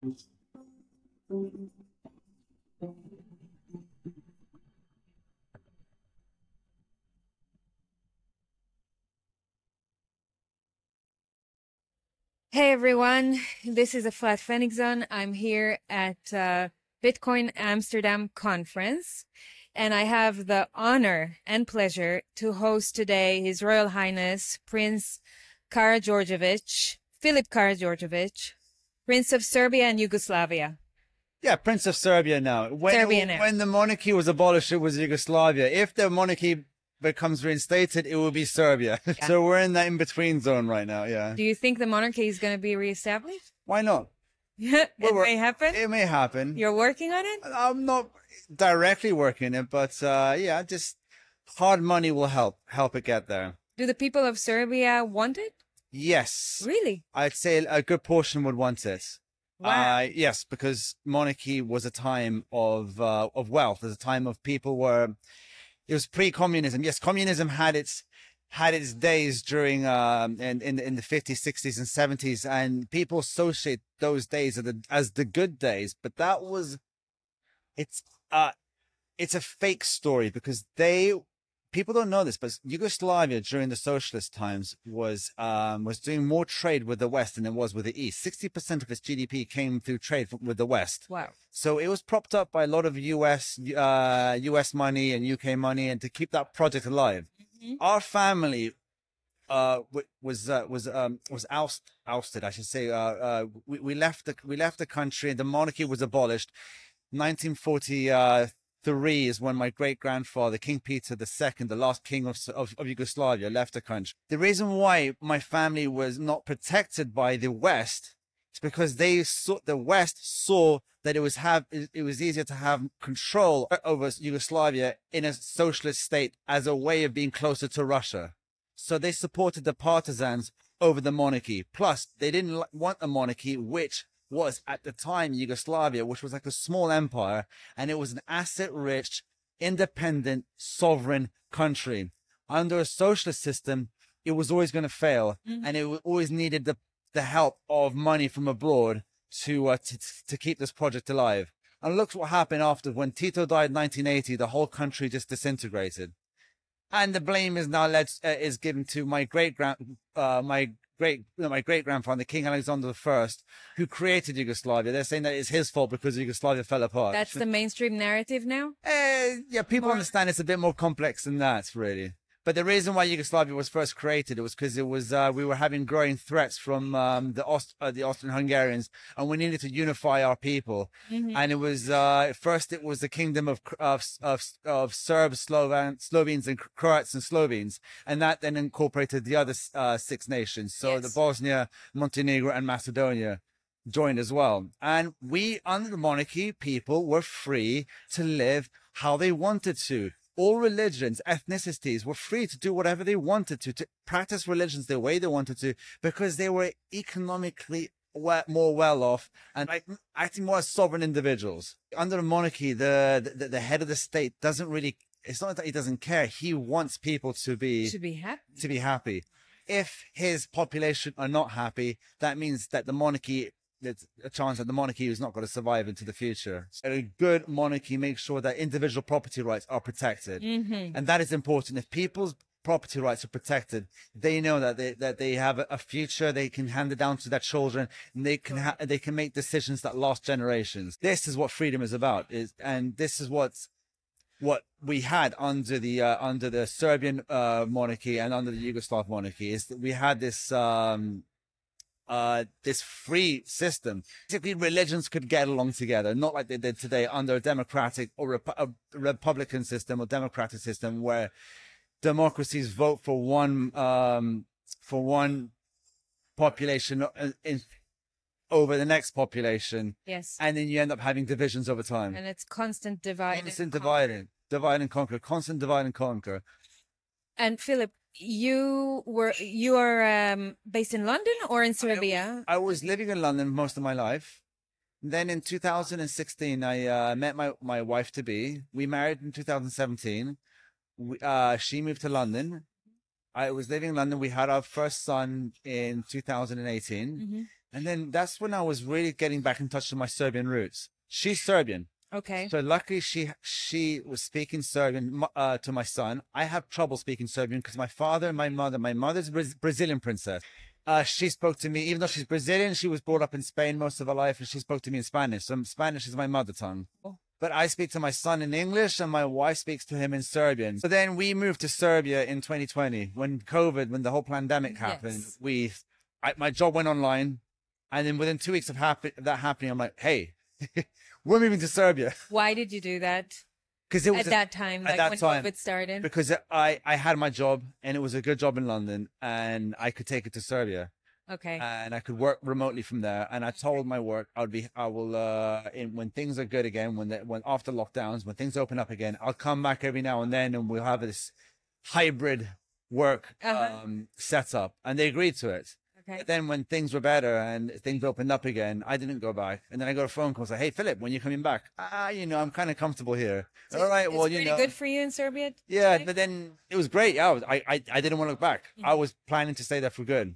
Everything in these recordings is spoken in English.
Hey everyone, this is Aflat Phoenixon. I'm here at Bitcoin Amsterdam conference, and I have the honor and pleasure to host today His Royal Highness Prince Karađorđević, Filip Karađorđević, Prince of Serbia and Yugoslavia. Yeah, Prince of Serbia now. Serbia now. When the monarchy was abolished, it was Yugoslavia. If the monarchy becomes reinstated, it will be Serbia. Yeah. So we're in that in-between zone right now, yeah. Do you think the monarchy is going to be reestablished? Why not? It may happen? It may happen. You're working on it? I'm not directly working it, but yeah, just hard money will help it get there. Do the people of Serbia want it? Yes. Really? I'd say a good portion would want it. Wow. Yes, because monarchy was a time of wealth. It was a time of people were. It was pre-communism. Yes, communism had its days during in the 50s, 60s, and 70s, and people associate those days as the good days. But that was it's a fake story because people don't know this, but Yugoslavia during the socialist times was doing more trade with the West than it was with the East. 60% of its GDP came through trade with the West. Wow. So it was propped up by a lot of US money and UK money, and to keep that project alive. Mm-hmm. Our family was ousted, I should say. We left the country, and the monarchy was abolished. 1943 is when my great-grandfather, King Peter II, the last king of Yugoslavia, left the country. The reason why my family was not protected by the West is because the West saw that it was easier to have control over Yugoslavia in a socialist state as a way of being closer to Russia. So they supported the partisans over the monarchy. Plus, they didn't want a monarchy, which was at the time Yugoslavia, which was like a small empire, and it was an asset-rich, independent, sovereign country. Under a socialist system, it was always going to fail, and it always needed the help of money from abroad to keep this project alive. And look what happened after. When Tito died in 1980, the whole country just disintegrated, and the blame is now is given to my great-grandfather, King Alexander I, who created Yugoslavia. They're saying that it's his fault because Yugoslavia fell apart. That's the mainstream narrative now? Yeah, people understand it's a bit more complex than that, really. But the reason why Yugoslavia was first created, it was because we were having growing threats from the Austrian-Hungarians, and we needed to unify our people. Mm-hmm. And it was first it was the kingdom of Serbs, Slovenes, and Croats and Slovenes, and that then incorporated the other 6 nations. So yes. The Bosnia, Montenegro, and Macedonia joined as well. And we, under the monarchy, people were free to live how they wanted to. All religions, ethnicities were free to do whatever they wanted to practice religions the way they wanted to, because they were economically more well off and acting more as sovereign individuals. Under a monarchy, the head of the state doesn't really, it's not that he doesn't care. He wants people to be happy. If his population are not happy, that means that the monarchy, there's a chance that the monarchy is not going to survive into the future. So a good monarchy makes sure that individual property rights are protected. Mm-hmm. And that is important. If people's property rights are protected, they know that they have a future, they can hand it down to their children, and they can make decisions that last generations. This is what freedom is about, and this is what we had under the Serbian monarchy and under the Yugoslav monarchy, is that we had this free system. Basically, religions could get along together, not like they did today under a democratic or a republican system or democratic system, where democracies vote for one population over the next population. Yes. And then you end up having divisions over time. And it's constant divide. Constant divide and conquer. Constant divide and conquer. And Philip, you are based in London or in Serbia? I was living in London most of my life. Then in 2016, I met my wife to be. We married in 2017. She moved to London. I was living in London. We had our first son in 2018. Mm-hmm. And then that's when I was really getting back in touch with my Serbian roots. She's Serbian. Okay. So luckily she was speaking Serbian to my son. I have trouble speaking Serbian because my father and my mother's Brazilian princess. She spoke to me, even though she's Brazilian, she was brought up in Spain most of her life, and she spoke to me in Spanish. So Spanish is my mother tongue. Oh. But I speak to my son in English, and my wife speaks to him in Serbian. So then we moved to Serbia in 2020 when the whole pandemic happened. Yes. My job went online, and then within 2 weeks of that happening, I'm like, hey, we're moving to Serbia. Why did you do that? Because it was at that time, like when COVID started? Because I had my job, and it was a good job in London, and I could take it to Serbia. Okay. And I could work remotely from there. And I told my work when things are good again, when after lockdowns, when things open up again, I'll come back every now and then, and we'll have this hybrid work setup. And they agreed to it. Okay. But then when things were better and things opened up again, I didn't go back. And then I got a phone call, say, "Hey, Philip, when you coming back?" I'm kind of comfortable here. So all right, well, it's pretty good for you in Serbia? Yeah, today? but then it was great. Yeah, I didn't want to look back. I was planning to stay there for good.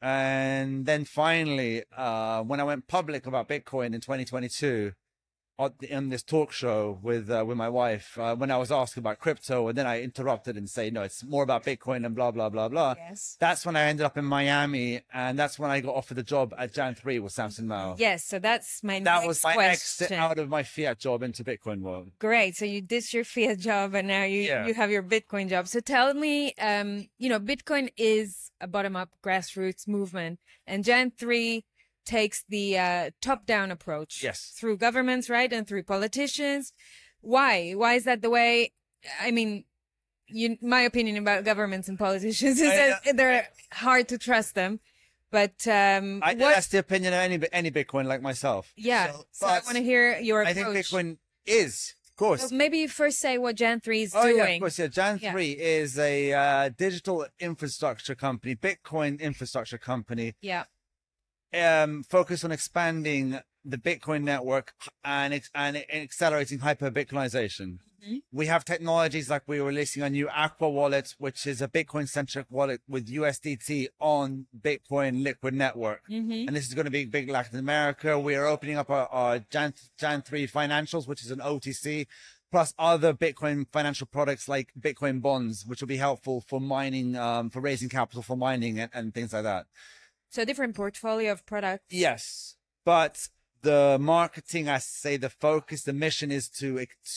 And then finally, when I went public about Bitcoin in 2022, in this talk show with my wife, when I was asked about crypto, and then I interrupted and say, no, it's more about Bitcoin and blah, blah, blah, blah. Yes. That's when I ended up in Miami, and that's when I got offered the job at Jan 3 with Samson Mao. Yes, so that's my That next was my question. exit out of my fiat job into Bitcoin world. Great. So you ditched your fiat job and now you have your Bitcoin job. So tell me, Bitcoin is a bottom-up grassroots movement, and Jan 3 takes the top-down approach. Yes. Through governments, right? And through politicians. Why? Why is that the way? I mean, my opinion about governments and politicians is that they're hard to trust them. But that's the opinion of any Bitcoin like myself. Yeah. So I want to hear your approach. I think Bitcoin is, of course. So maybe you first say what Jan 3 is doing. Yeah, of course. Yeah, Jan 3 is a digital infrastructure company, Bitcoin infrastructure company. Yeah. Focused on expanding the Bitcoin network and accelerating hyper-Bitcoinization. Mm-hmm. We have technologies like we're releasing a new Aqua wallet, which is a Bitcoin-centric wallet with USDT on Bitcoin Liquid Network. Mm-hmm. And this is going to be big in Latin America. We are opening up our Jan 3 Financials, which is an OTC, plus other Bitcoin financial products like Bitcoin bonds, which will be helpful for mining, for raising capital for mining and things like that. So different portfolio of products. Yes, but the marketing, I say, the focus, the mission is to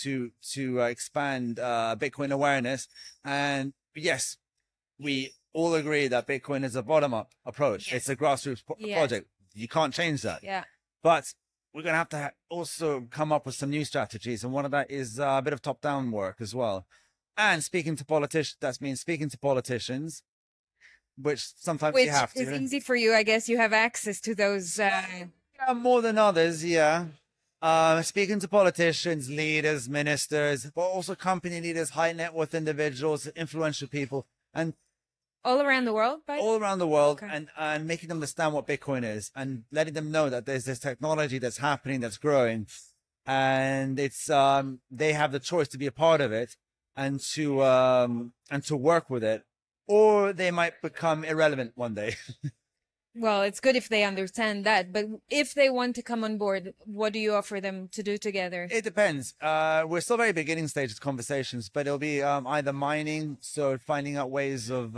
expand Bitcoin awareness. And yes, we all agree that Bitcoin is a bottom-up approach. Yes. It's a grassroots project. You can't change that. Yeah. But we're going to have to also come up with some new strategies. And one of that is a bit of top-down work as well. And speaking to politicians, that means speaking to politicians, which sometimes you have to. Which is easy for you, I guess. You have access to those. Yeah, more than others, yeah. Speaking to politicians, leaders, ministers, but also company leaders, high net worth individuals, influential people, and all around the world, right? All around the world, okay. and making them understand what Bitcoin is, and letting them know that there's this technology that's happening, that's growing, and it's they have the choice to be a part of it, and to work with it. Or they might become irrelevant one day. Well, it's good if they understand that. But if they want to come on board, what do you offer them to do together? It depends. We're still very beginning stages conversations, but it'll be either mining, so finding out ways of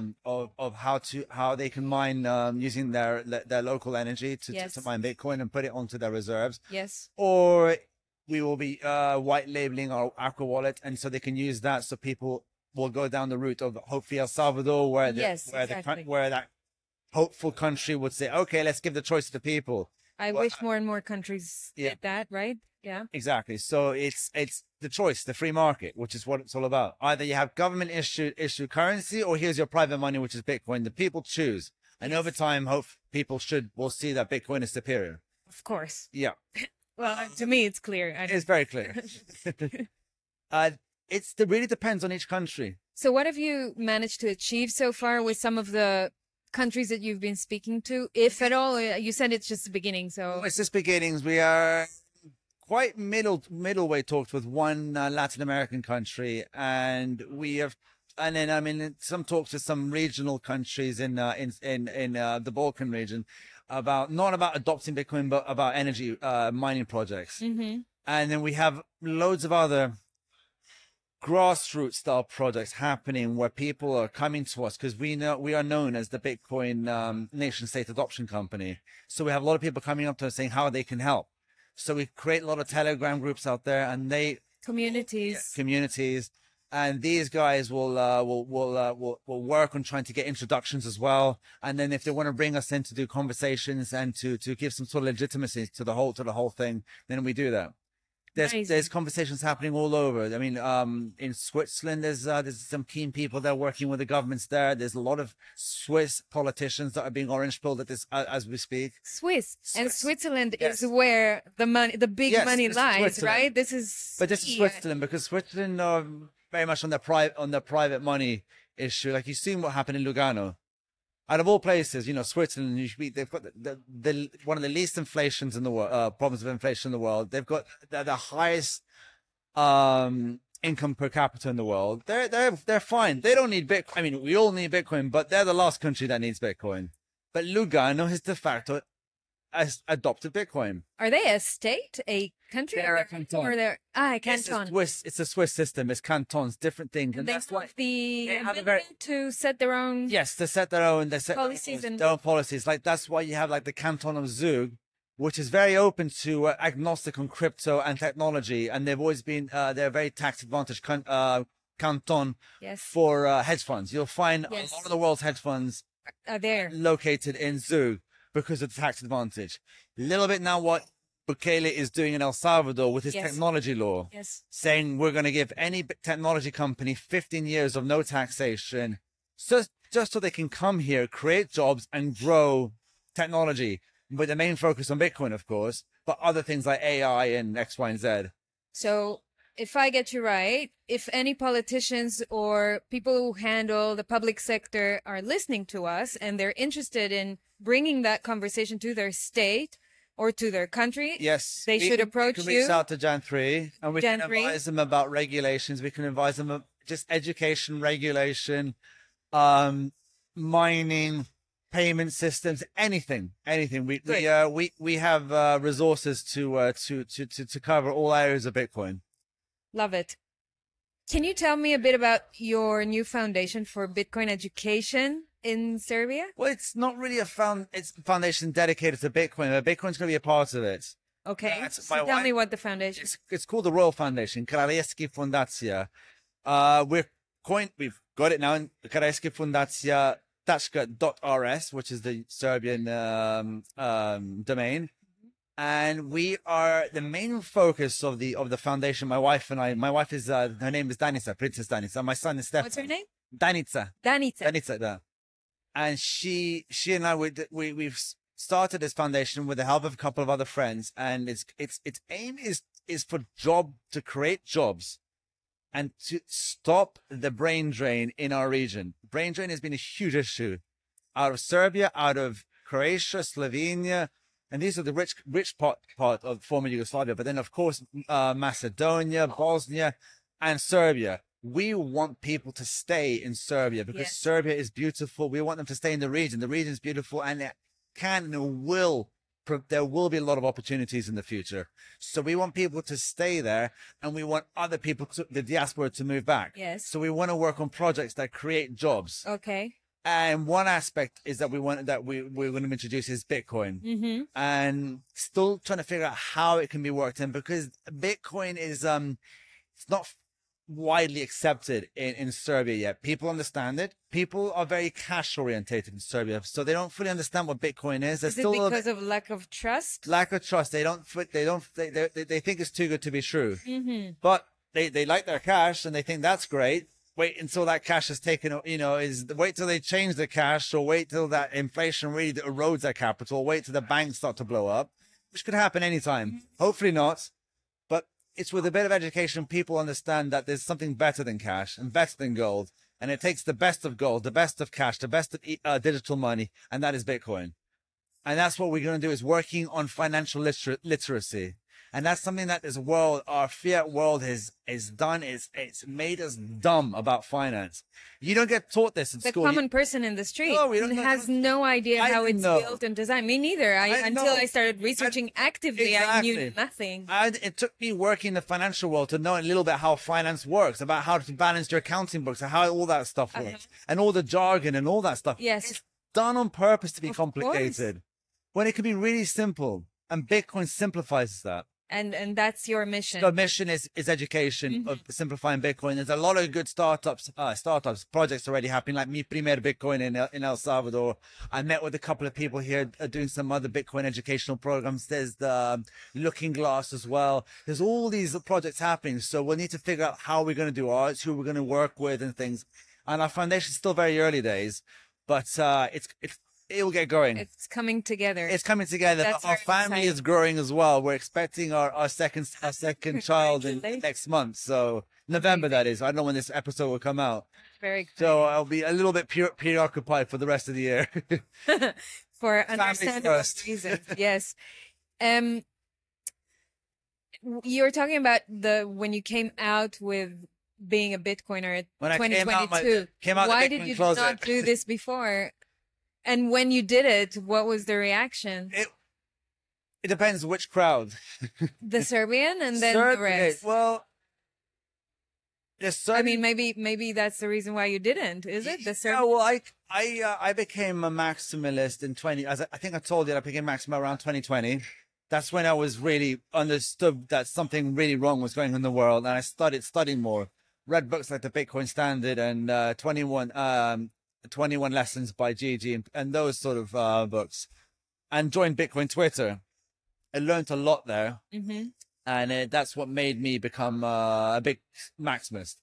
how they can mine using their local energy to mine Bitcoin and put it onto their reserves. Yes. Or we will be white labeling our Aqua wallet, and so they can use that, so people will go down the route of hopefully El Salvador, where that hopeful country would say, okay, let's give the choice to the people. I wish more and more countries did that, right? Yeah. Exactly. So it's the choice, the free market, which is what it's all about. Either you have government issued currency, or here's your private money, which is Bitcoin. The people choose. And over time, people will see that Bitcoin is superior. Of course. Yeah. Well, to me, it's clear. It's very clear. It really depends on each country. So what have you managed to achieve so far with some of the countries that you've been speaking to, if at all? You said it's just the beginning, so... It's just beginnings. We are quite middleway talks with one Latin American country, and we have... And then, some talks with some regional countries in the Balkan region. not about adopting Bitcoin, but about energy mining projects. Mm-hmm. And then we have loads of other grassroots style projects happening where people are coming to us because we are known as the Bitcoin nation state adoption company. So we have a lot of people coming up to us saying how they can help. So we create a lot of Telegram groups out there, and communities, and these guys will work on trying to get introductions as well. And then if they want to bring us in to do conversations and to give some sort of legitimacy to the whole thing, then we do that. There's conversations happening all over. I mean, in Switzerland, there's some keen people that are working with the governments there. There's a lot of Swiss politicians that are being orange pilled at this as we speak. And Switzerland is where the big money lies, right? This is Switzerland, because Switzerland are very much on the private money issue. Like you've seen what happened in Lugano. Out of all places, Switzerland, they've got the one of the least inflations in the world, problems of inflation in the world. They've got the highest income per capita in the world. They're fine. They don't need Bitcoin. I mean, we all need Bitcoin, but they're the last country that needs Bitcoin. But Lugano has de facto adopted Bitcoin. Are they a state, a country? They're a canton. Or they're a canton. It's a Swiss system. It's cantons, different things. And that's why they ability to set their own. Yes, to set their own. They set policies their own policies. Like that's why you have like the canton of Zug, which is very open to agnostic on crypto and technology, and they've always been they're a very tax advantaged canton for hedge funds. You'll find a lot of the world's hedge funds are there located in Zug, because of the tax advantage. A little bit now what Bukele is doing in El Salvador with his technology law, saying we're going to give any technology company 15 years of no taxation, just so they can come here, create jobs and grow technology, with the main focus on Bitcoin, of course, but other things like AI and X, Y, and Z. So if I get you right, if any politicians or people who handle the public sector are listening to us and they're interested in bringing that conversation to their state or to their country, they should approach you. Reach out to Jan 3 and we can advise them about regulations. We can advise them of just education, regulation, mining, payment systems, anything. We have resources to cover all areas of Bitcoin. Love it. Can you tell me a bit about your new foundation for Bitcoin education in Serbia? Well, it's not really it's a foundation dedicated to Bitcoin, but Bitcoin's going to be a part of it. Okay. So tell me what the foundation is. It's called the Royal Foundation, Kralevski Fundacija. We've got it now in Kralevski Fundacija.rs, which is the Serbian domain. And we are the main focus of the foundation. My wife is her name is Danica, Princess Danica. My son is Stefan. What's her name? Danica. Danica. And she and I we've started this foundation with the help of a couple of other friends, and its aim is to create jobs and to stop the brain drain in our region. Brain drain has been a huge issue out of Serbia, out of Croatia, Slovenia. And these are the rich part of former Yugoslavia. But then, of course, Macedonia, Bosnia, and Serbia. We want people to stay in Serbia because Serbia is beautiful. We want them to stay in the region. The region is beautiful, and it can and will. There will be a lot of opportunities in the future. So we want people to stay there, and we want other people, the diaspora, to move back. Yes. So we want to work on projects that create jobs. Okay. And one aspect is that we're going to introduce is Bitcoin, and still trying to figure out how it can be worked in, because Bitcoin is it's not widely accepted in Serbia yet. People understand it. People are very cash orientated in Serbia, so they don't fully understand what Bitcoin is. Is it because of lack of trust? Lack of trust. They think it's too good to be true. But they like their cash and they think that's great. Wait until that cash is taken, wait till they change the cash, or wait till that inflation really erodes their capital, wait till the banks start to blow up, which could happen anytime. Hopefully not. But it's with a bit of education, people understand that there's something better than cash and better than gold. And it takes the best of gold, the best of cash, the best of digital money, and that is Bitcoin. And that's what we're going to do, is working on financial literacy. And that's something that this world, our fiat world is done. It's made us dumb about finance. You don't get taught this in The school. common person in the street No, we don't know. has no idea I how it's know. built and designed. Me neither. Until know. I started researching actively, I knew Exactly. nothing. It took me working in the financial world to know a little bit how finance works, about how to balance your accounting books and how all that stuff works, and all the jargon and all that stuff. Yes. It's done on purpose to be Of complicated, when it could be really simple. And Bitcoin simplifies that. And that's your mission. The mission is education of simplifying Bitcoin. There's a lot of good startups, projects already happening, like Mi Primer Bitcoin in El Salvador. I met with a couple of people here doing some other Bitcoin educational programs. There's the Looking Glass as well. There's all these projects happening. So we'll need to figure out how we're going to do ours, who we're going to work with and things. And our foundation is still very early days, but it will get going. It's coming together. It's coming together. That's Our very family exciting. is growing as well. We're expecting our second child in Congratulations. next month. So November, that is. I don't know when this episode will come out. Very exciting. So I'll be a little bit preoccupied for the rest of the year. For understandable first. reasons. Yes. You were talking about when you came out with being a Bitcoiner at When I came out 2022. came out the Why Bitcoin did you closet. not do this before? And when you did it, what was the reaction? It depends which crowd. The Serbian and then the Serbian- rest. Well, the I Serbian. mean, maybe that's the reason why you didn't, is it? The Yeah, Serbian. well, I became a maximalist in 20. As I think I told you, I became maximal around 2020. That's when I was really understood that something really wrong was going on in the world, and I started studying more. Read books like the Bitcoin Standard and 21 Lessons by Gigi and those sort of books, and joined Bitcoin Twitter. I learned a lot there, Mm-hmm. and that's what made me become a big maximalist.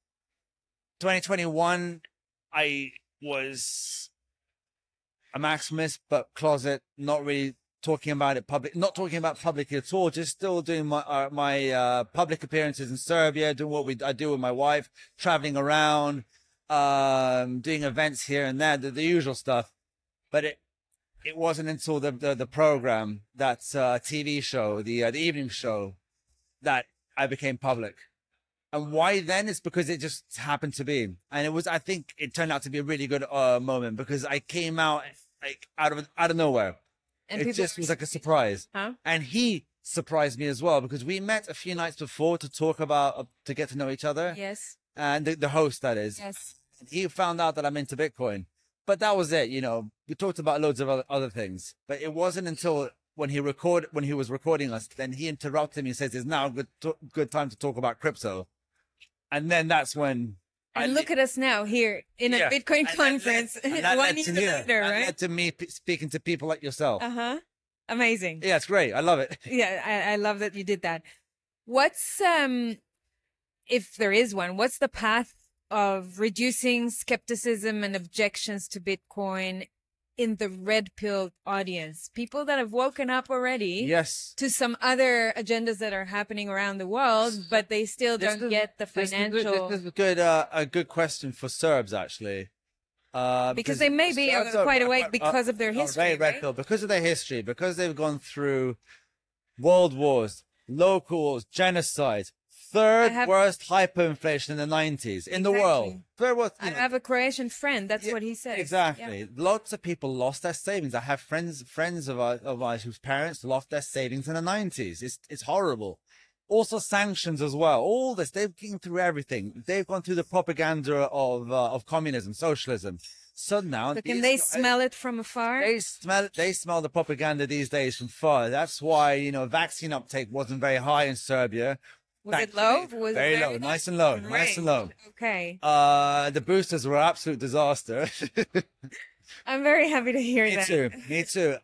2021, I was a maximalist, but closet, not really talking about it not talking about publicly at all, just still doing my public appearances in Serbia, doing what I do with my wife, traveling around, doing events here and there, the usual stuff. But it wasn't until the program, that TV show, the evening show, that I became public. And why then? It's because it just happened to be. And I think it turned out to be a really good moment, because I came out like out of nowhere. And It people just was like a surprise. Huh? And he surprised me as well, because we met a few nights before to talk about, to get to know each other. Yes. And the host, that is. Yes. He found out that I'm into Bitcoin. But that was it, we talked about loads of other things, but it wasn't until when he was recording us, then he interrupted me and says, it's now a good time to talk about crypto. And then that's when And look at us now here in a Yeah. Bitcoin And conference that 1 led year to here. later, That right? led to me speaking to people like yourself. Uh-huh. Amazing. Yeah, it's great. I love it. Yeah, I love that you did that. What's if there is one, what's the path of reducing skepticism and objections to Bitcoin in the red pill audience? People that have woken up already Yes. to some other agendas that are happening around the world, but they still This don't is- get the This financial is a good question for Serbs, actually. because they may be Serbs are- quite awake because of their history, very red right? pill, because of their history, because they've gone through world wars, local wars, genocide, third I have- worst hyperinflation in the 90s in the world. Exactly. Third worst. I have a Croatian friend. That's what he says. Exactly. Yeah. Lots of people lost their savings. I have friends of ours whose parents lost their savings in the 90s. It's horrible. Also sanctions as well. All this, they've been through everything. They've gone through the propaganda of communism, socialism. So now, So can these they guys- smell it from afar? They smell the propaganda these days from far. That's why, vaccine uptake wasn't very high in Serbia. Was it low? Thankfully, Was it very low, nice and low, nice and low. Okay. The boosters were an absolute disaster. I'm very happy to hear Me that. too. Me too.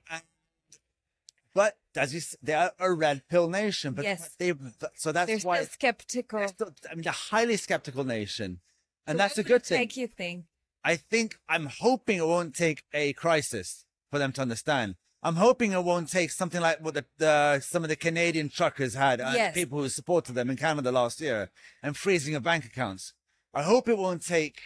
But as you, they are a red pill nation. But Yes. so that's They're why. still skeptical. They're a highly skeptical nation, and So that's a what good would it thing. Make you think. I'm hoping it won't take a crisis for them to understand. I'm hoping it won't take something like what some of the Canadian truckers had, Yes. people who supported them in Canada last year, and freezing of bank accounts. I hope it won't take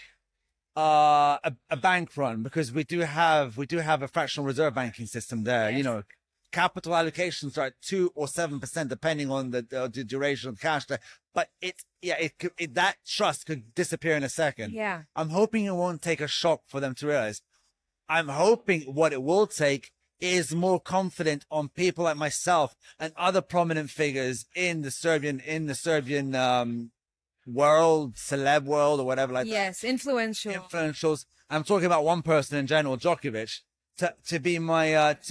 a bank run, because we do have a fractional reserve banking system there. Yes. capital allocations are at 2 or 7%, depending on the duration of cash. But that trust could disappear in a second. Yeah. I'm hoping it won't take a shock for them to realize. I'm hoping what it will take is more confident on people like myself and other prominent figures in the Serbian world, celeb world, or whatever like that. Yes, Influentials. I'm talking about one person in general, Djokovic, to be my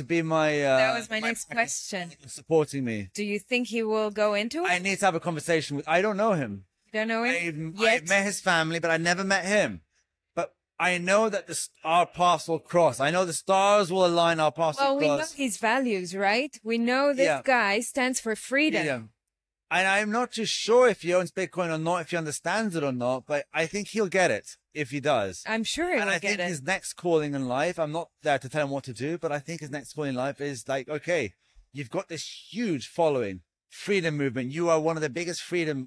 that was my next question. Supporting me. Do you think he will go into it? I need to have a conversation with. I don't know him. You don't know him I yet? met his family, but I never met him. But I know that our paths will cross. I know the stars will align. Our paths will cross. Well, we know his values, right? We know this guy stands for freedom. Yeah. And I'm not too sure if he owns Bitcoin or not, if he understands it or not, but I think he'll get it if he does. I'm sure he'll And I get think it. his next calling in life, I'm not there to tell him what to do, but I think his next calling in life is like, okay, you've got this huge following, freedom movement. You are one of the biggest freedom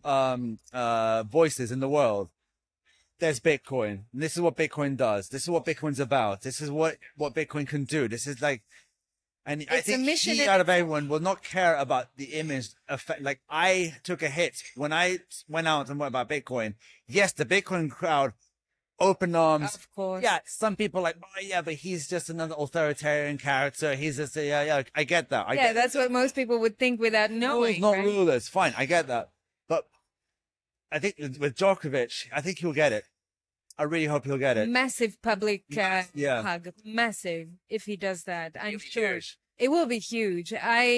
voices in the world. There's Bitcoin. And this is what Bitcoin does. This is what Bitcoin's about. This is what Bitcoin can do. This is like, and I think he, out of everyone, will not care about the image effect. Like, I took a hit when I went out and went about Bitcoin. Yes, the Bitcoin crowd, open arms. Of course. Yeah, some people like, oh yeah, but he's just another authoritarian character. He's just, yeah, I get that. That's what most people would think without knowing. Rules, not right? rulers. Fine, I get that. But I think with Djokovic, I think he'll get it. I really hope he'll get it. Massive public Yeah. hug. Massive, if he does that. I'm It'll be sure. huge. It will be huge.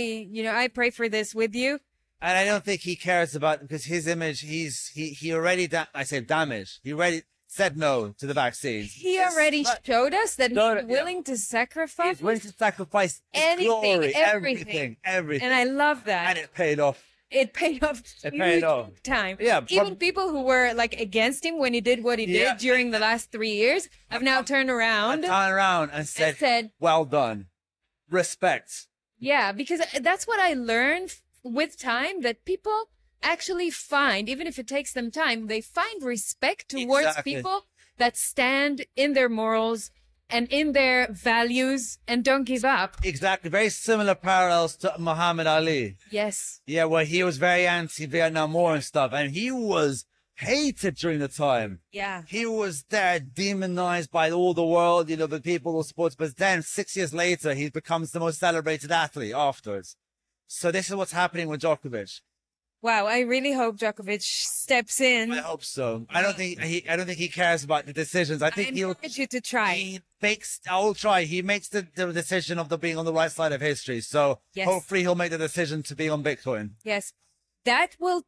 I pray for this with you. And I don't think he cares about, because his image, he already, damaged. He already said no to the vaccine. He already showed us that Showed he's it, willing to sacrifice He's willing to sacrifice his anything, glory, everything. everything. And I love that. And it paid off. It paid off. It paid off. Time. Yeah, Even people who were like against him when he did what he did during the last 3 years have now turned around. And said, well done. Respect. Yeah, because that's what I learned with time, that people actually find, even if it takes them time, they find respect towards people that stand in their morals and in their values and don't give up. Exactly. Very similar parallels to Muhammad Ali. Yes. Yeah, where he was very anti-Vietnam War and stuff. And he was hated during the time. Yeah. He was there demonized by all the world, the people who support. But then 6 years later, he becomes the most celebrated athlete afterwards. So this is what's happening with Djokovic. Wow, I really hope Djokovic steps in. I hope so. I don't think he cares about the decisions. I think I encourage you to try. I'll try. He makes the decision of being on the right side of history. So hopefully he'll make the decision to be on Bitcoin. Yes. That will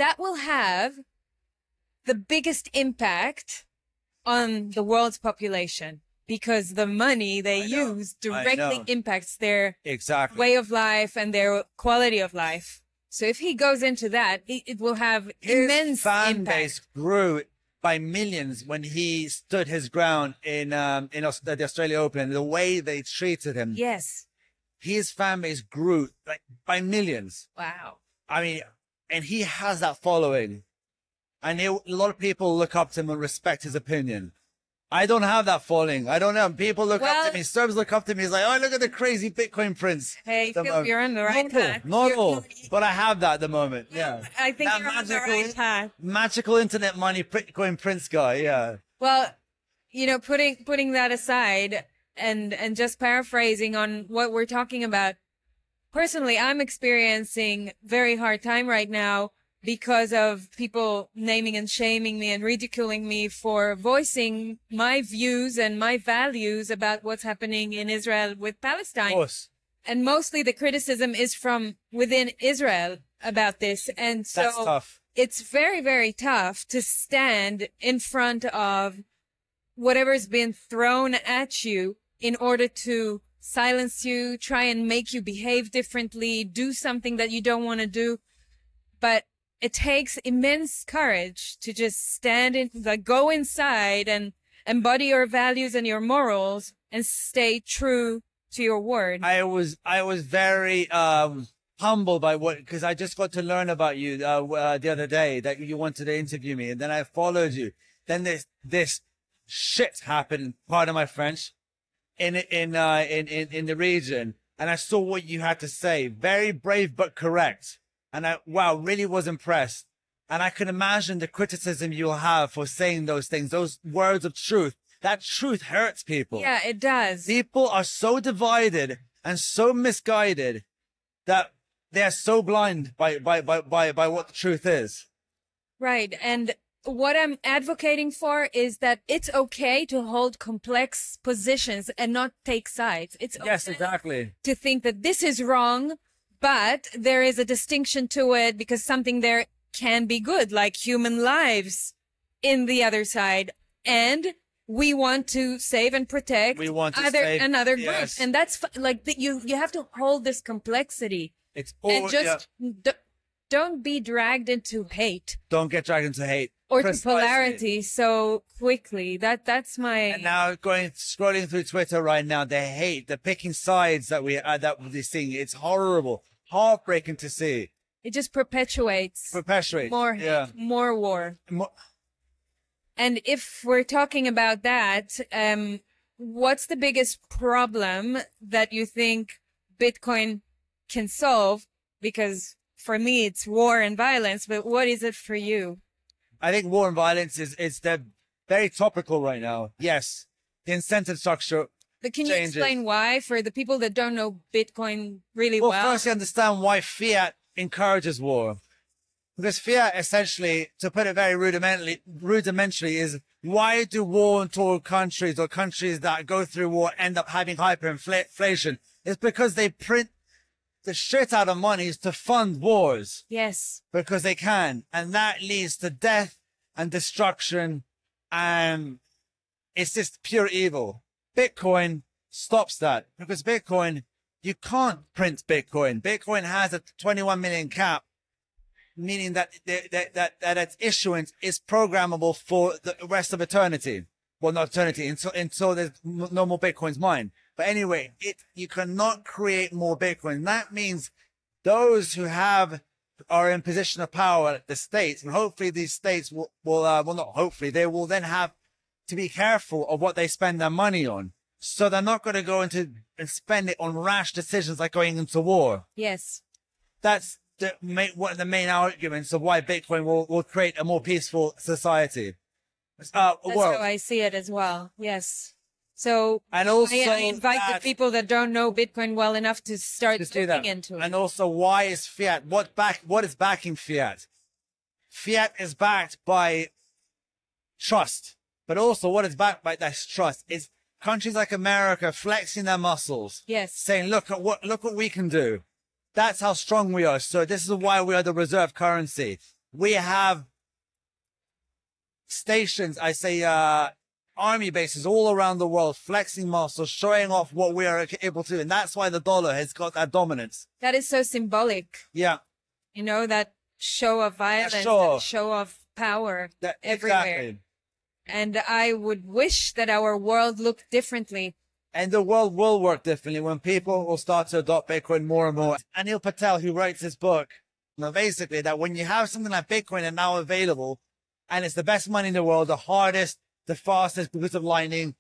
have the biggest impact on the world's population, because the money they use directly impacts their way of life and their quality of life. So if he goes into that, it will have immense fan impact. base grew by millions when he stood his ground in the Australia Open. The way they treated him. Yes. His fan base grew by millions. Wow. I mean, and he has that following. And a lot of people look up to him and respect his opinion. I don't have that following. I don't know. People look up to me. Serbs look up to me. It's like, oh, look at the crazy Bitcoin prince. Hey, Phil, you're on the right path. Not all. But I have that at the moment. Yeah. I think you're on the right path. Magical internet money Bitcoin prince guy. Yeah. Well, putting that aside and just paraphrasing on what we're talking about, personally, I'm experiencing very hard time right now because of people naming and shaming me and ridiculing me for voicing my views and my values about what's happening in Israel with Palestine. Of course. And mostly the criticism is from within Israel about this. And so that's tough. It's very, very tough to stand in front of whatever's been thrown at you in order to silence you, try and make you behave differently, do something that you don't want to do. But it takes immense courage to just go inside and embody your values and your morals and stay true to your word. I was very humbled by because I just got to learn about you the other day that you wanted to interview me, and then I followed you. Then this shit happened. Pardon my French. In the region and I saw what you had to say. Very brave, but correct. And wow, really was impressed. And I can imagine the criticism you'll have for saying those things, those words of truth. That truth hurts people. Yeah, it does. People are so divided and so misguided that they are so blind by what the truth is. Right. And what I'm advocating for is that it's okay to hold complex positions and not take sides. It's okay Yes, exactly. to think that this is wrong, but there is a distinction to it because something there can be good, like human lives in the other side. And we want to save and protect another group. Yes. And that's you have to hold this complexity. It's And just don't be dragged into hate don't get dragged into hate or to Precisely. polarity so quickly. That's my. And now scrolling through Twitter right now, they're picking sides that we're seeing. It's horrible, heartbreaking to see. It just perpetuates more hate, yeah. more war. And if we're talking about that, what's the biggest problem that you think Bitcoin can solve? Because for me, it's war and violence, but what is it for you? I think war and violence is they're very topical right now. Yes, the incentive structure. But can you explain why for the people that don't know Bitcoin really well? Well, first you understand why fiat encourages war. Because fiat essentially, to put it very rudimentarily, is why do war-torn countries or countries that go through war end up having hyperinflation? It's because they print the shit out of money to fund wars. Yes. Because they can. And that leads to death and destruction. And it's just pure evil. Bitcoin stops that. Because Bitcoin, you can't print Bitcoin. Bitcoin has a 21 million cap, meaning that its issuance is programmable for the rest of eternity. Well, not eternity, until there's no more Bitcoins mined. But anyway, you cannot create more Bitcoin. That means those who are in position of power at the states, and hopefully these states they will then have to be careful of what they spend their money on. So they're not going to go into and spend it on rash decisions like going into war. Yes. That's one of the main arguments of why Bitcoin will create a more peaceful society. That's how I see it as well. Yes. So and also I invite the people that don't know Bitcoin well enough to start looking into it. And also, why is fiat? What is backing fiat? Fiat is backed by trust, but also what is backed by that trust is countries like America flexing their muscles. Yes. Saying, look what we can do. That's how strong we are. So this is why we are the reserve currency. We have stations, army bases all around the world, flexing muscles, showing off what we are able to do. And that's why the dollar has got that dominance. That is so symbolic. Yeah. You know, that show of violence, Yeah, sure. that show of power everywhere. Exactly. And I would wish that our world looked differently. And the world will work differently when people will start to adopt Bitcoin more and more. Anil Patel, who writes this book, basically that when you have something like Bitcoin and now available, and it's the best money in the world, the hardest, the fastest because of Lightning,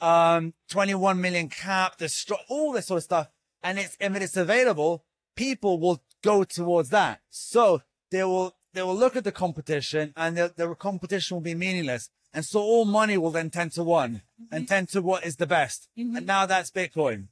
21 million cap, all this sort of stuff. And if it's available, people will go towards that. So they will look at the competition and the competition will be meaningless. And so all money will then tend to one and tend to what is the best. And now that's Bitcoin.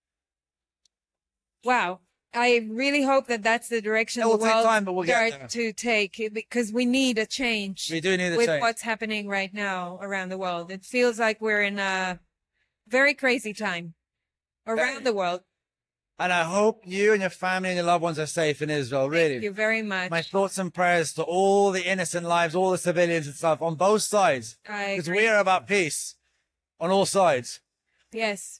Wow. I really hope that that's the direction the world start to take, because we need a change. We do need a with change. What's happening right now around the world. It feels like we're in a very crazy time around the world. And I hope you and your family and your loved ones are safe in Israel, really. Thank you very much. My thoughts and prayers to all the innocent lives, all the civilians and stuff on both sides. Because we are about peace on all sides. Yes.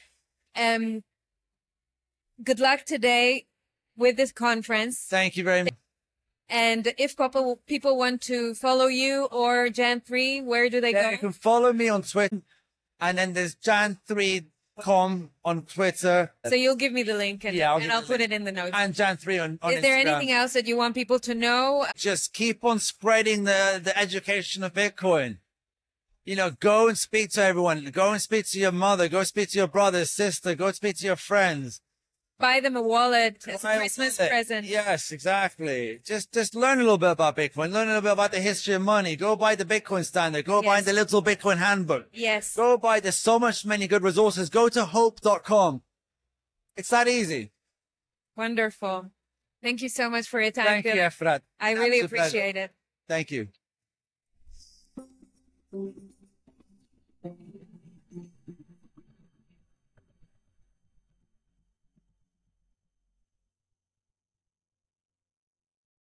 Good luck today with this conference. Thank you very much. And if people want to follow you or Jan3, where do they go? You can follow me on Twitter. And then there's Jan3.com on Twitter. So you'll give me the link and I'll put it in the notes. And Jan3 on Instagram. Is there anything else that you want people to know? Just keep on spreading the education of Bitcoin. You know, go and speak to everyone. Go and speak to your mother. Go speak to your brother, sister. Go speak to your friends. buy them a wallet as a Buy a Christmas wallet. present. Yes, exactly. Just learn a little bit about Bitcoin. Learn a little bit about the history of money. Go buy the Bitcoin Standard. Go buy Yes. the Little Bitcoin Handbook. Yes. Go buy. There's so many good resources. Go to hope.com. It's that easy. Wonderful. Thank you so much for your time. Thank you, Philip. Efrat. I really Absolute pleasure. appreciate it. Thank you.